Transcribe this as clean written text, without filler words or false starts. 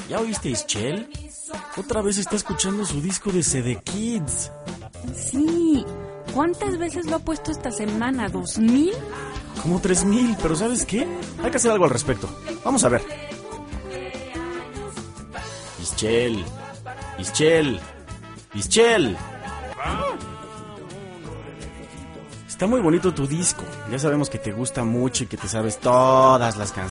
¿Ya oíste, Ischel? Otra vez está escuchando su disco de CD Kids. Sí. ¿Cuántas veces lo ha puesto esta semana? ¿2000? Como 3000, pero ¿sabes qué? Hay que hacer algo al respecto. Vamos a ver. Ischel. Ischel. Ischel. Está muy bonito tu disco. Ya sabemos que te gusta mucho y que te sabes todas las canciones.